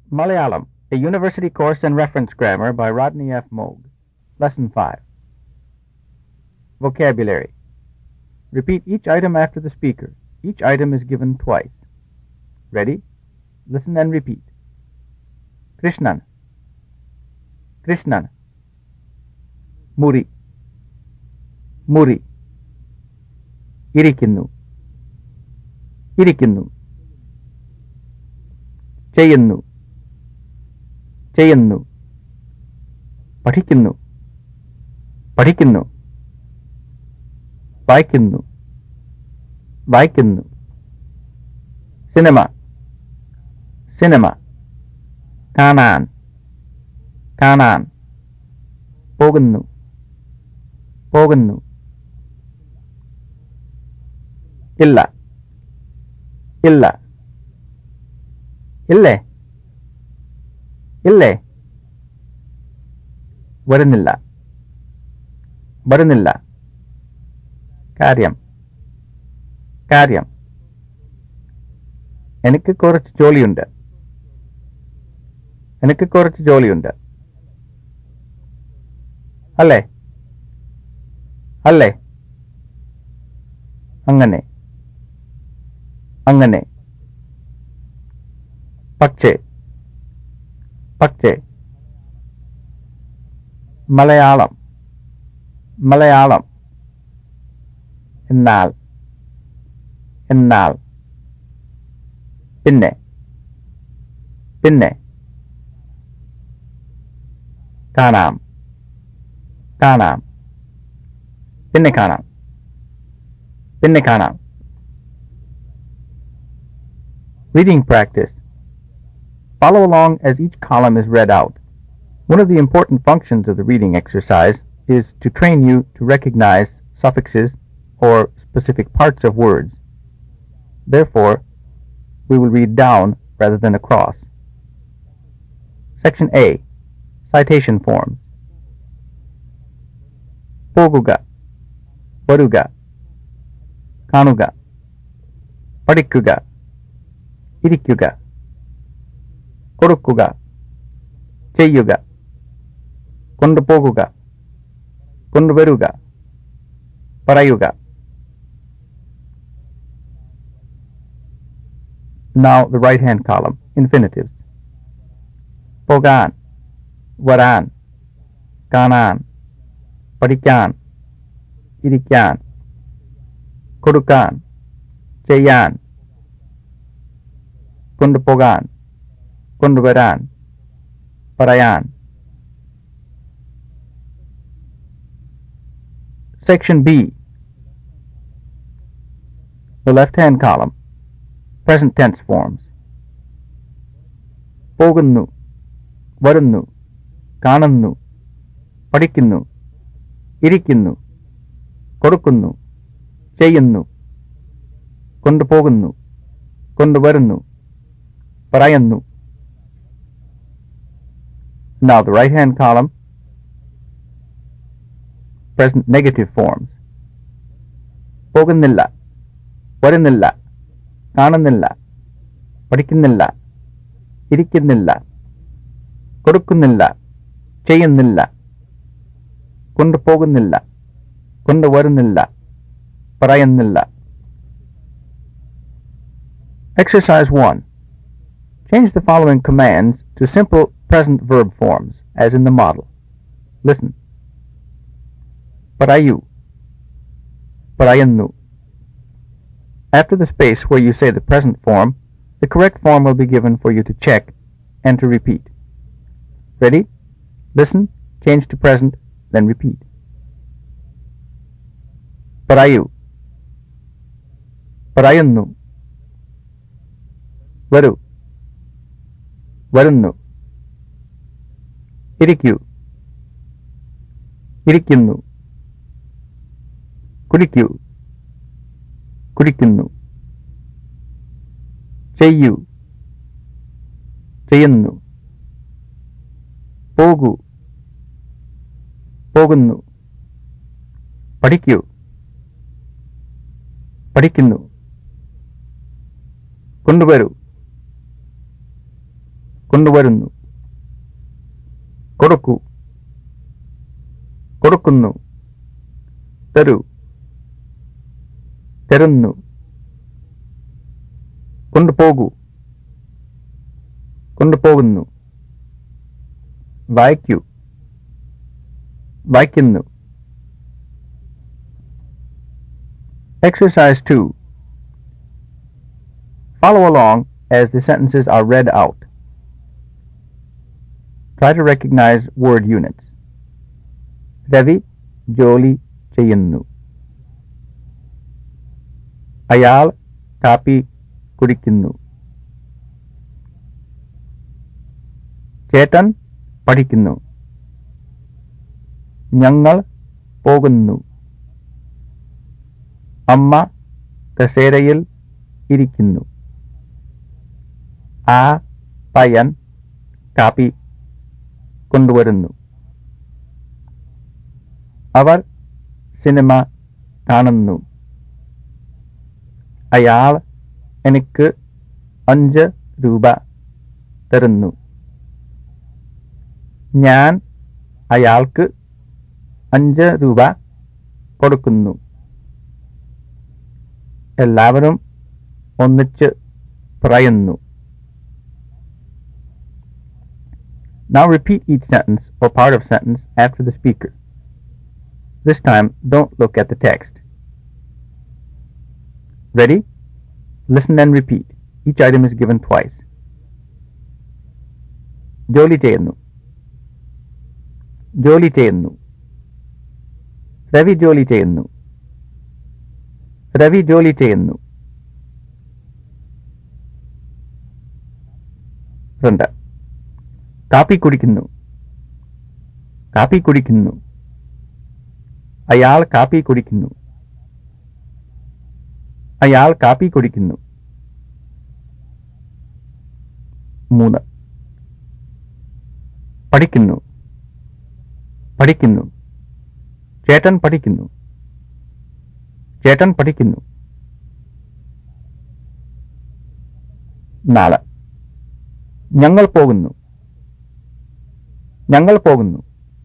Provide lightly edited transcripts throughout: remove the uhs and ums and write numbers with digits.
Malayalam, a university course in reference grammar by Rodney F. Moog. Lesson 5. Vocabulary. Repeat each item after the speaker. Each item is given twice. Ready? Listen and repeat. Krishnan. Krishnan. Muri. Muri. Irikkinnu. Irikkinnu. Cheyyunnu. Cheyyunnu. Padhikkunnu. Padhikkunnu. Vaikunnu. Vaikunnu. Cinema. Cinema. Kanan. Kanan. Pogunnu. Pogunnu. Illa. Illa. Ille. Ille. Varunilla. Varunilla. Karyam. Karyam. എനിക്ക് കുറച്ച് ജോലിയുണ്ട്. എനിക്ക് കുറച്ച് ജോലിയുണ്ട്. അല്ലേ? അല്ലേ? അങ്ങനെ. അങ്ങനെ. പക്ഷേ. പക്ഷേ. മലയാളം. മലയാളം. എന്നാൽ. എന്നാൽ. പിന്നെ. പിന്നെ. കാണാം. കാണാം. പിന്നെ കാണാം. പിന്നെ കാണാം. Reading practice. Follow along as each column is read out. One of the important functions of the reading exercise is to train you to recognize suffixes or specific parts of words. Therefore, we will read down rather than across. Section A. Citation forms. Poguga. Varuga. Kanuga. Padikkuga. ഇരിക്കുക. കൊടുക്കുക. ചെയ്യുക. കൊണ്ടുപോകുക. കൊണ്ടുവരുക. പറയുക. Now the right hand column, infinitives. പോകാൻ. വരാൻ. കാണാൻ. പഠിക്കാൻ. ഇരിക്കാൻ. കൊടുക്കാൻ. ചെയ്യാൻ. കൊണ്ടുപോകാൻ. കൊണ്ടുവരാൻ. പറയാൻ. Section B. The left-hand column. Present tense forms. പോകുന്നു. വരുന്നു. കാണുന്നു. പഠിക്കുന്നു. ഇരിക്കുന്നു. കൊടുക്കുന്നു. ചെയ്യുന്നു. കൊണ്ടുപോകുന്നു. കൊണ്ടുവരുന്നു. പറയുന്നു. Now the right-hand column. Present negative forms. പോകുന്നില്ല. വരുന്നില്ല. കാണുന്നില്ല. പഠിക്കുന്നില്ല. ഇരിക്കുന്നില്ല. കൊടുക്കുന്നില്ല. ചെയ്യുന്നില്ല. കൊണ്ടുപോകുന്നില്ല. കൊണ്ടുവരുന്നില്ല. പറയുന്നില്ല. Exercise 1. Change the following commands to simple present verb forms, as in the model. Listen. Parayu. Parayunnu. After the space where you say the present form, the correct form will be given for you to check and to repeat. Ready? Listen, change to present, then repeat. Parayu. Parayunnu. Varu. വരുന്നു. ഇരിക്കൂ. ഇരിക്കുന്നു. കുടിക്കൂ. കുടിക്കുന്നു. ചെയ്യൂ. ചെയ്യുന്നു. പോകൂ. പോകുന്നു. പഠിക്കൂ. പഠിക്കുന്നു. കൊണ്ടുവരൂ. കൊണ്ടുവരുന്നു കൊടുക്കൂ കൊടുക്കുന്നു തരൂ തരുന്നു കൊണ്ടുപോകൂ കൊണ്ടുപോകുന്നു വായിക്കൂ വായിക്കുന്നു. Exercise 2. Follow along as the sentences are read out. Try to recognize word units. Ravi joli cheyunnu. Ayal kapi kudikkunnu. Chetan പഠിക്കുന്നു. ഞങ്ങൾ പോകുന്നു. അമ്മ കസേരയിൽ ഇരിക്കുന്നു. ആ പയ്യൻ കാപ്പി കൊണ്ടുവരുന്നു. അവർ സിനിമ കാണുന്നു. അയാൾ എനിക്ക് 5 രൂപ തരുന്നു. ഞാൻ അയാൾക്ക് 5 രൂപ കൊടുക്കുന്നു. എല്ലാവരും ഒന്നിച്ച് പറയുന്നു. Now repeat each sentence or part of sentence after the speaker. This time, don't look at the text. Ready? Listen and repeat. Each item is given twice. ജോലി ചെയ്യുന്നു. ജോലി ചെയ്യുന്നു. രവി ജോലി ചെയ്യുന്നു. രവി ജോലി ചെയ്യുന്നു. 2. കാപ്പി കുടിക്കുന്നു. കാപ്പി കുടിക്കുന്നു. അയാൾ കാപ്പി കുടിക്കുന്നു. അയാൾ കാപ്പി കുടിക്കുന്നു. 3. പഠിക്കുന്നു. പഠിക്കുന്നു. ചേട്ടൻ പഠിക്കുന്നു. ചേട്ടൻ പഠിക്കുന്നു. 4. ഞങ്ങൾ പോകുന്നു. ഞങ്ങൾ പോകുന്നു.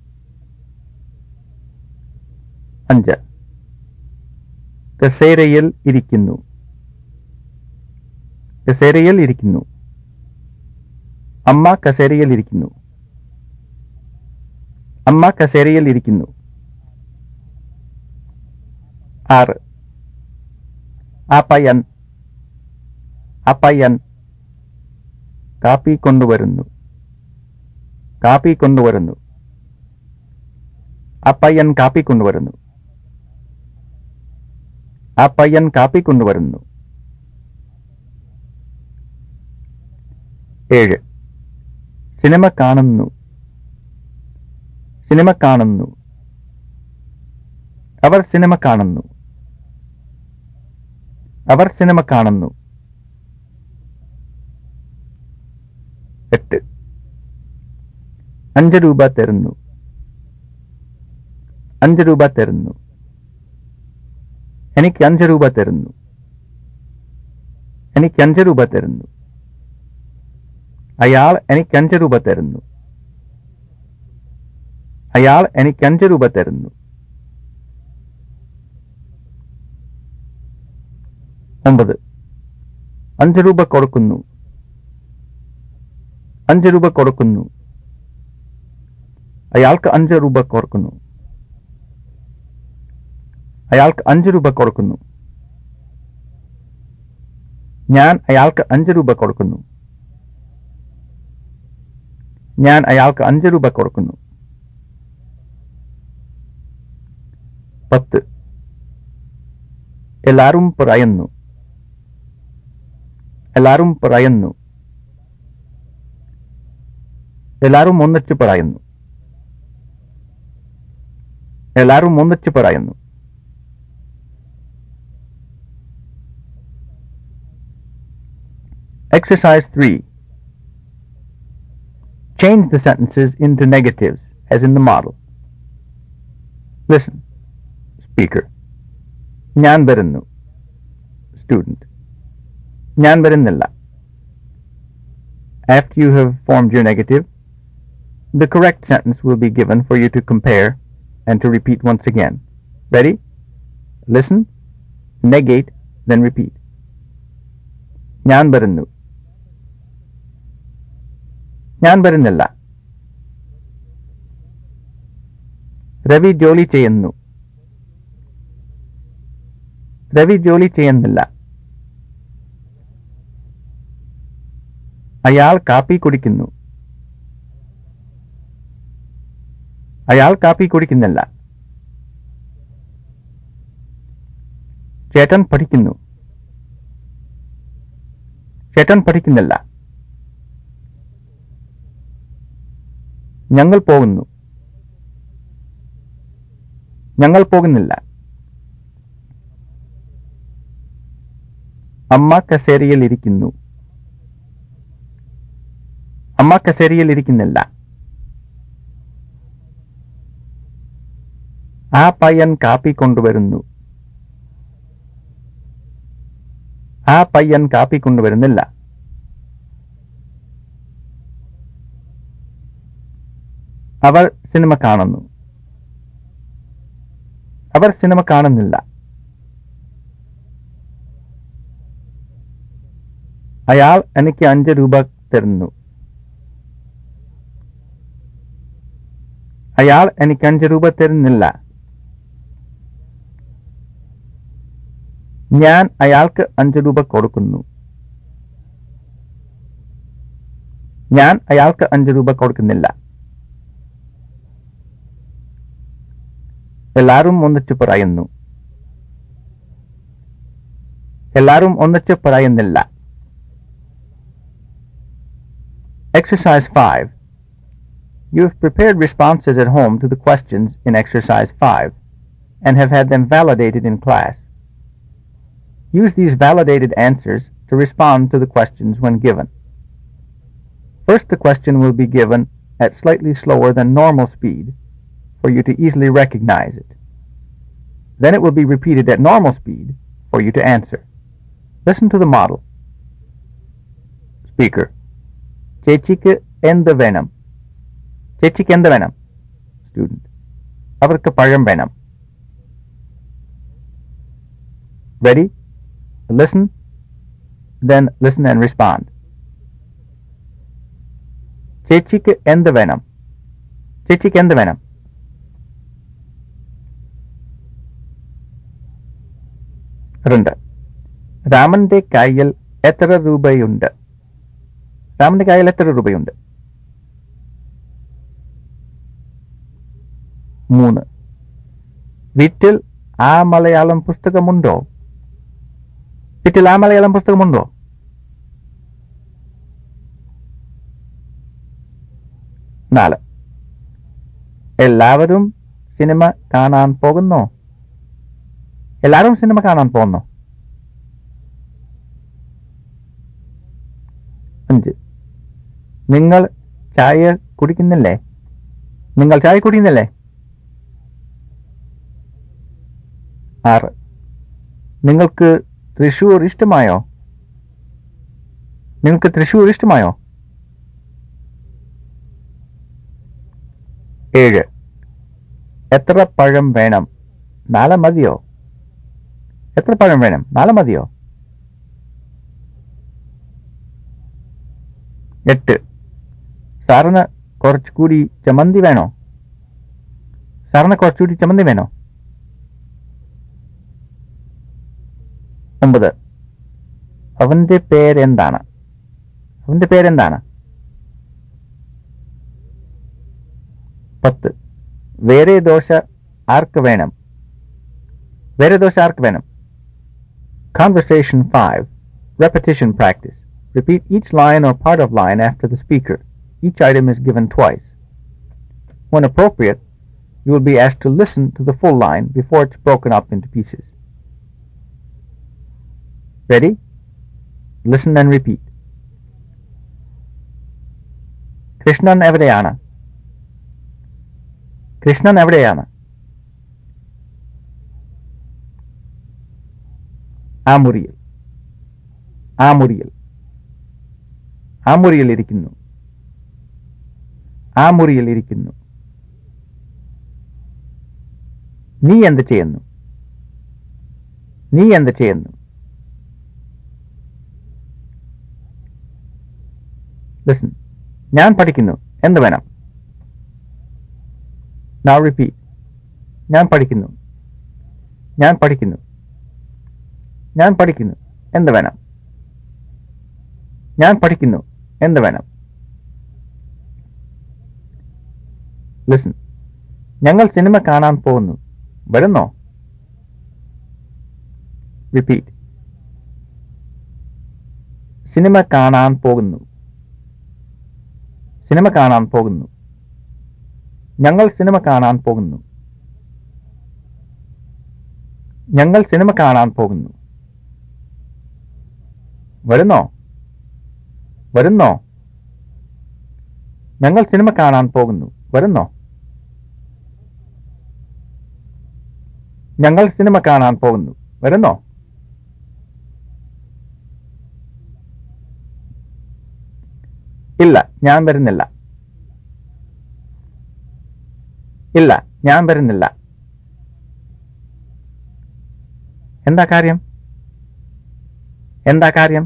5. കസേരയിൽ ഇരിക്കുന്നു. കസേരയിൽ ഇരിക്കുന്നു. അമ്മ കസേരയിൽ ഇരിക്കുന്നു. അമ്മ കസേരയിൽ ഇരിക്കുന്നു. 6. ആ പയ്യൻ കാപ്പി കൊണ്ടുവരുന്നു. കാപ്പി കൊണ്ടുവരുന്നു. ആ പയ്യൻ കാപ്പി കൊണ്ടുവരുന്നു. ആ പയ്യൻ കാപ്പി കൊണ്ടുവരുന്നു. 7. സിനിമ കാണുന്നു. സിനിമ കാണുന്നു. അവർ സിനിമ കാണുന്നു. അവർ സിനിമ കാണുന്നു. 8. 5 രൂപ തരുന്നു. 5 രൂപ തരുന്നു. എനിക്ക് 5 രൂപ തരുന്നു. എനിക്ക് 5 രൂപ തരുന്നു. അയാൾ എനിക്ക് 5 രൂപ തരുന്നു. അയാൾ എനിക്ക് 5 രൂപ തരുന്നു. 9. 5 രൂപ കൊടുക്കുന്നു. 5 രൂപ കൊടുക്കുന്നു. അയാൾക്ക് 5 രൂപ കൊടുക്കുന്നു. അയാൾക്ക് 5 രൂപ കൊടുക്കുന്നു. ഞാൻ അയാൾക്ക് 5 രൂപ കൊടുക്കുന്നു. ഞാൻ അയാൾക്ക് 5 രൂപ കൊടുക്കുന്നു. 10. എല്ലാരും പറയുന്നു. എല്ലാരും പറയുന്നു. എല്ലാരും ഒന്നിച്ച് പറയുന്നു. എല്ലാരും ഒന്നിച്ച് പറയുന്നു. Exercise 3. Change the sentences into negatives, as in the model. Listen. Speaker. ഞാൻ വരുന്നു. Student. ഞാൻ വരുന്നില്ല. After you have formed your negative, the correct sentence will be given for you to compare and to repeat once again. Ready? Listen, negate, then repeat. ഞാൻ വരുന്നു. ഞാൻ വരുന്നില്ല. രവി ജോലി ചെയ്യുന്നു. രവി ജോലി ചെയ്യുന്നില്ല. അയാൾ കാപ്പി കുടിക്കുന്നു. അയാൾ കാപ്പി കുടിക്കുന്നില്ല. ചേട്ടൻ പഠിക്കുന്നു. ചേട്ടൻ പഠിക്കുന്നില്ല. ഞങ്ങൾ പോകുന്നു. ഞങ്ങൾ പോകുന്നില്ല. അമ്മ കസേരയിൽ ഇരിക്കുന്നു. അമ്മ കസേരയിൽ ഇരിക്കുന്നില്ല. ആ പയ്യൻ കാപ്പി കൊണ്ടുവരുന്നു. ആ പയ്യൻ കാപ്പി കൊണ്ടുവരുന്നില്ല. അവർ സിനിമ കാണുന്നു. അവർ സിനിമ കാണുന്നില്ല. അയാൾ എനിക്ക് 5 രൂപ തരുന്നു. അയാൾ എനിക്ക് 5 രൂപ തരുന്നില്ല. ഞാൻ അയാൾക്ക് 5 രൂപ കൊടുക്കുന്നു. ഞാൻ അയാൾക്ക് 5 രൂപ കൊടുക്കുന്നില്ല. എല്ലാരും ഒന്നിച്ചു പറയുന്നു. എല്ലാരും ഒന്നിച്ചു പറയുന്നില്ല. Exercise 5. You have prepared responses at home to the questions in Exercise 5 and have had them validated in class. Use these validated answers to respond to the questions when given. First, the question will be given at slightly slower than normal speed for you to easily recognize it. Then it will be repeated at normal speed for you to answer. Listen to the model. Speaker. ചേച്ചിക്ക് എന്ത് വേണം? ചേച്ചിക്ക് എന്ത് വേണം? Student. അവർക്ക് പഴം വേണം. Ready? Listen, then listen and respond. ചേച്ചിക്ക് എന്ത് വേണം? ചേച്ചിക്ക് എന്ത് വേണം? രണ്ട്. രാമന്റെ കയ്യിൽ എത്ര രൂപയുണ്ട്? രാമന്റെ കയ്യിൽ എത്ര രൂപയുണ്ട്? 3. വീട്ടിൽ ആ മലയാളം പുസ്തകമുണ്ടോ? വീട്ടിൽ ആ മലയാളം പുസ്തകമുണ്ടോ? 4. എല്ലാവരും സിനിമ കാണാൻ പോകുന്നോ? എല്ലാവരും സിനിമ കാണാൻ പോകുന്നോ? 5. നിങ്ങൾ ചായ കുടിക്കുന്നില്ലേ? നിങ്ങൾ ചായ കുടിക്കുന്നില്ലേ? 6. നിങ്ങൾക്ക് തൃശൂർ ഇഷ്ടമായോ? നിങ്ങൾക്ക് തൃശൂർ ഇഷ്ടമായോ? 7. എത്ര പഴം വേണം? 4 മതിയോ? എത്ര പഴം വേണം? 4 മതിയോ? 8. സാറിന് കുറച്ചുകൂടി ചമ്മന്തി വേണോ? സാറിന് കുറച്ചുകൂടി ചമ്മന്തി വേണോ? 9. അവന്റെ പേരെന്താണ്? അവന്റെ പേരെന്താണ്? 10. വേറെ ദോശ ആർക്ക് വേണം? വേറെ ദോശ ആർക്ക് വേണം? Conversation 5. Repetition practice. Repeat each line or part of line after the speaker. Each item is given twice. When appropriate, you will be asked to listen to the full line before it's broken up into pieces. Ready? Listen and repeat. Krishnan എവിടെയാണ്? കൃഷ്ണൻ എവിടെയാണ്? ആ മുറിയിൽ. ആ മുറിയിൽ. ആ മുറിയിൽ ഇരിക്കുന്നു. ആ മുറിയിൽ ഇരിക്കുന്നു. നീ എന്ത് ചെയ്യുന്നു? നീ എന്ത് ചെയ്യുന്നു? Listen. ഞാൻ പഠിക്കുന്നു. എന്ത് വേണം? Now repeat. ഞാൻ പഠിക്കുന്നു. ഞാൻ പഠിക്കുന്നു. ഞാൻ പഠിക്കുന്നു. എന്ത് വേണം? ഞാൻ പഠിക്കുന്നു. എന്ത് വേണം? Listen. ഞങ്ങൾ സിനിമ കാണാൻ പോകുന്നു. വരുന്നോ? Repeat. സിനിമ കാണാൻ പോകുന്നു. സിനിമ കാണാൻ പോകുന്നു. ഞങ്ങൾ സിനിമ കാണാൻ പോകുന്നു. ഞങ്ങൾ സിനിമ കാണാൻ പോകുന്നു. വരുന്നോ? വരുന്നോ? ഞങ്ങൾ സിനിമ കാണാൻ പോകുന്നു. വരുന്നോ? ഞങ്ങൾ സിനിമ കാണാൻ പോകുന്നു. വരുന്നോ? ഇല്ല, ഞാൻ വരുന്നില്ല. ഇല്ല, ഞാൻ വരുന്നില്ല. എന്താ കാര്യം? എന്താ കാര്യം?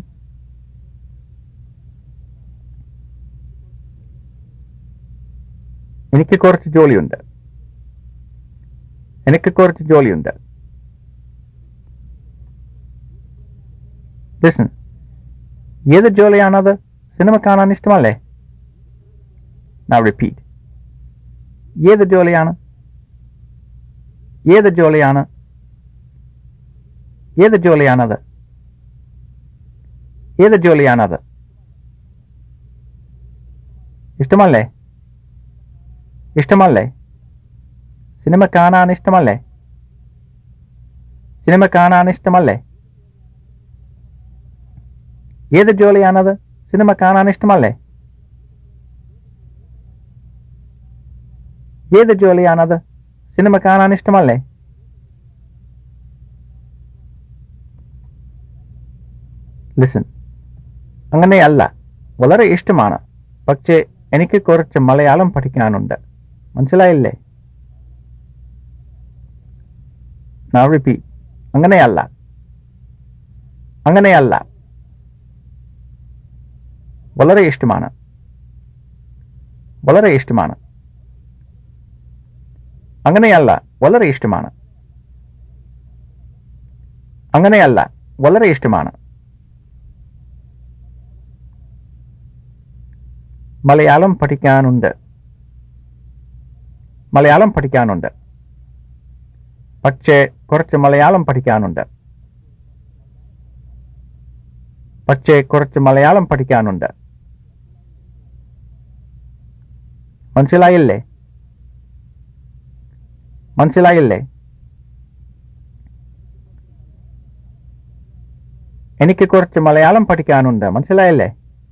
എനിക്ക് കുറച്ച് ജോലിയുണ്ട്. എനിക്ക് കുറച്ച് ജോലിയുണ്ട്. Listen. ഏത് ജോലിയാണത്? സിനിമ കാണാൻ ഇഷ്ടമല്ലേ? Now repeat. ഏത് ജോലിയാണ്? ഏത് ജോലിയാണ്? ഏത് ജോലിയാണത്? ഏത് ജോലിയാണത്? ഇഷ്ടമല്ലേ? ഇഷ്ടമല്ലേ? സിനിമ കാണാൻ ഇഷ്ടമല്ലേ? സിനിമ കാണാൻ ഇഷ്ടമല്ലേ? ഏത് ജോലിയാണത്? സിനിമ കാണാൻ ഇഷ്ടമല്ലേ? ഏത് ജോലിയാണത്? സിനിമ കാണാൻ ഇഷ്ടമല്ലേ? Listen. അങ്ങനെയല്ല. വളരെ ഇഷ്ടമാണ്. പക്ഷേ എനിക്ക് കുറച്ച് മലയാളം പഠിക്കാനുണ്ട്. മനസ്സിലായില്ലേ? Now repeat. അങ്ങനെയല്ല. അങ്ങനെയല്ല. വളരെ ഇഷ്ടമാണ്. വളരെ ഇഷ്ടമാണ്. അങ്ങനെയല്ല. വളരെ ഇഷ്ടമാണ്. അങ്ങനെയല്ല. വളരെ ഇഷ്ടമാണ്. മലയാളം പഠിക്കാനുണ്ട്. മലയാളം പഠിക്കാനുണ്ട്. പക്ഷേ കുറച്ച് മലയാളം പഠിക്കാനുണ്ട്. പക്ഷേ കുറച്ച് മലയാളം പഠിക്കാനുണ്ട്. മനസ്സിലായില്ലേ? മനസ്സിലായില്ലേ? എനിക്ക് കുറച്ച് മലയാളം പഠിക്കാനുണ്ട്. മനസ്സിലായില്ലേ?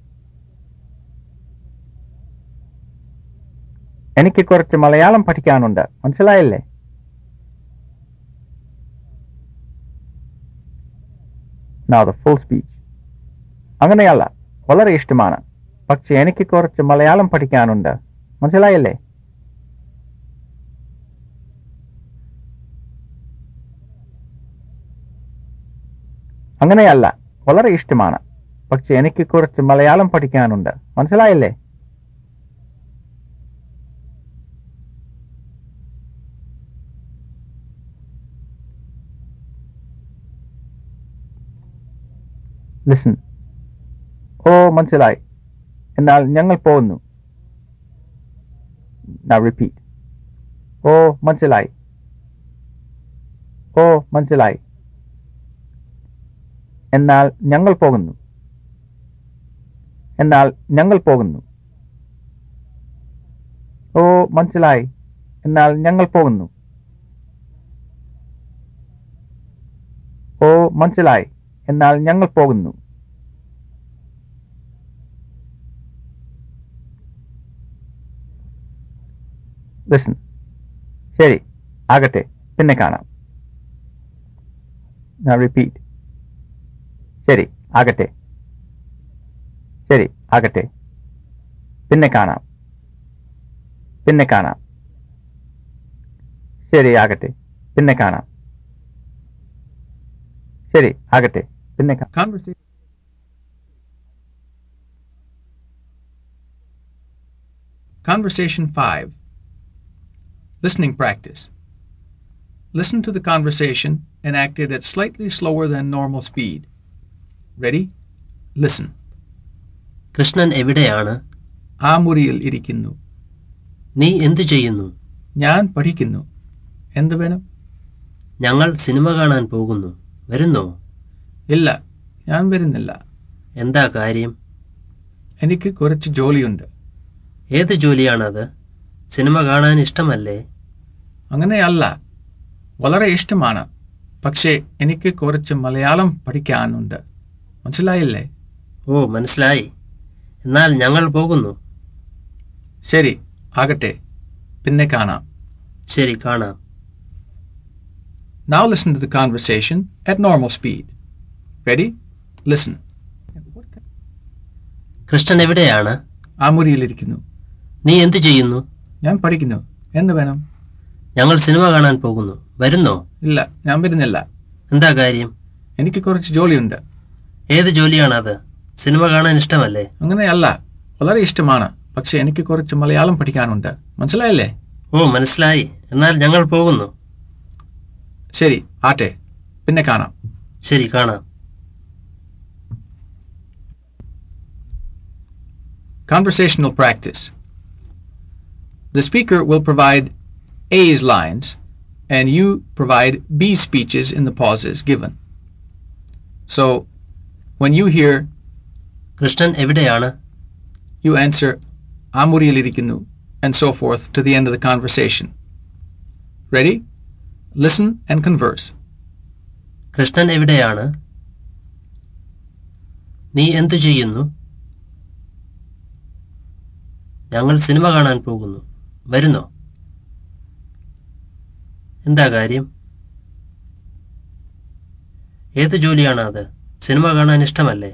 എനിക്ക് കുറച്ച് മലയാളം പഠിക്കാനുണ്ട്. മനസ്സിലായില്ലേ? Now the full speech. അങ്ങനെയല്ല. വളരെ ഇഷ്ടമാണ്. പക്ഷെ എനിക്ക് കുറച്ച് മലയാളം പഠിക്കാനുണ്ട്. മനസ്സിലായില്ലേ? അങ്ങനെയല്ല. വളരെ ഇഷ്ടമാണ്. പക്ഷെ എനിക്ക് കുറച്ച് മലയാളം പഠിക്കാനുണ്ട്. മനസ്സിലായില്ലേ? Listen. ഓ മനസ്സിലായി. എന്നാൽ ഞങ്ങൾ പോകുന്നു. Now repeat. ഓ മനസ്സിലായി. ഓ മനസ്സിലായി. എന്നാൽ ഞങ്ങൾ പോകുന്നു. എന്നാൽ ഞങ്ങൾ പോകുന്നു. ഓ മനസ്സിലായി. എന്നാൽ ഞങ്ങൾ പോകുന്നു. ഓ മനസ്സിലായി. എന്നാൽ ഞങ്ങൾ പോകുന്നു. Listen. ശരി, ആകട്ടെ, പിന്നെ കാണാം. Now repeat. ശരി, ആകട്ടെ. ശരി, ആകട്ടെ. പിന്നെ കാണാം. പിന്നെ കാണാം. ശരി ആകട്ടെ. പിന്നെ കാണാം. ശരി ആകട്ടെ. പിന്നെ കാണാം. Conversation 5. Listening practice. Listen to the conversation enacted at slightly slower than normal speed. Ready? Listen. Krishnan എവിടെയാണ്? ആ മുറിയിൽ ഇരിക്കുന്നു. നീ എന്തു ചെയ്യുന്നു? ഞാൻ പഠിക്കുന്നു. എന്ത് വേണം? ഞങ്ങൾ സിനിമ കാണാൻ പോകുന്നു. വരുന്നോ? ഇല്ല, ഞാൻ വരുന്നില്ല. എന്താ കാര്യം? എനിക്ക് കുറച്ച് ജോലിയുണ്ട്. ഏത് ജോലിയാണത്? സിനിമ കാണാൻ ഇഷ്ടമല്ലേ? അങ്ങനെയല്ല, വളരെ ഇഷ്ടമാണ്. പക്ഷേ എനിക്ക് കുറച്ച് മലയാളം പഠിക്കാനുണ്ട്. മനസ്സിലായില്ലേ? ഓ, മനസ്സിലായി. എന്നാൽ ഞങ്ങൾ പോകുന്നു. ശരി ആകട്ടെ. പിന്നെ കാണാം. ശരി, കാണാം. Now listen to the conversation at normal speed. Ready? Listen. Krishnan എവിടെയാണ്? ആ മുറിയിലിരിക്കുന്നു. നീ എന്തു ചെയ്യുന്നു? ഞാൻ പഠിക്കുന്നു. എന്ത് വേണം? ഞങ്ങൾ സിനിമ കാണാൻ പോകുന്നു. വരുന്നോ? ഇല്ല, ഞാൻ വരുന്നില്ല. എന്താ കാര്യം? എനിക്ക് കുറച്ച് ജോലിയുണ്ട്. ഏത് ജോലിയാണത്? സിനിമ കാണാൻ ഇഷ്ടമല്ലേ? അങ്ങനെയല്ല, വളരെ ഇഷ്ടമാണ്. പക്ഷെ എനിക്ക് കുറച്ച് മലയാളം പഠിക്കാനുണ്ട്. മനസ്സിലായില്ലേ? ഓ, മനസ്സിലായി. എന്നാൽ ഞങ്ങൾ പോകുന്നു. ശരി ആട്ടെ. പിന്നെ കാണാം. ശരി, കാണാം. Conversational practice. The speaker will provide A's lines, and you provide B's speeches in the pauses given. So, when you hear Krishnan എവിടെയാണ്? you answer ആ മുറിയിലിരിക്കുന്നു, and so forth to the end of the conversation. Ready? Listen and converse. Krishnan എവിടെയാണ്? നീ എന്തു ചെയ്യുന്നു? ഞങ്ങൾ cinema കാണാൻ പോകുന്നു. വരുന്നോ? എന്താ കാര്യം? ഏത് ജോലിയാണ് അത്? സിനിമ കാണാൻ ഇഷ്ടമല്ലേ?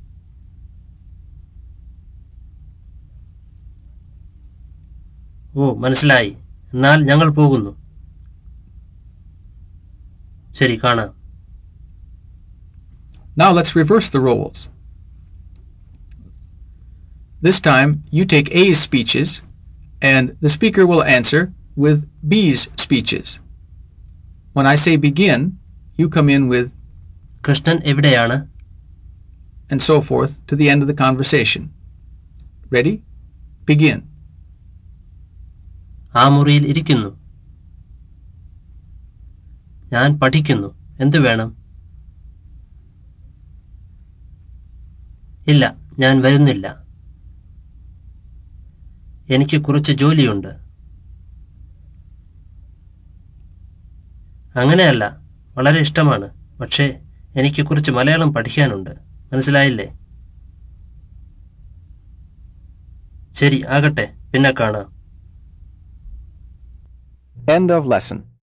ഓ, മനസ്സിലായി. എന്നാൽ ഞങ്ങൾ പോകുന്നു. ശരി, കാണാം. Now let's reverse the roles. This time you take A's speeches and the speaker will answer with B's speeches. When I say begin, you come in with Krishnan എവിടെയാണ്? and so forth to the end of the conversation. Ready? Begin. ആ മുറിയിൽ ഇരിക്കുന്നു. ഞാൻ പഠിക്കുന്നു. എന്തു വേണം? ഇല്ല, ഞാൻ വരുന്നില്ല. എനിക്ക് കുറച്ച് ജോലിയുണ്ട്. അങ്ങനെയല്ല, വളരെ ഇഷ്ടമാണ്. പക്ഷേ എനിക്ക് കുറച്ച് മലയാളം പഠിക്കാനുണ്ട്. മനസ്സിലായില്ലേ? ശരി ആകട്ടെ. പിന്നെ കാണാം. End of lesson.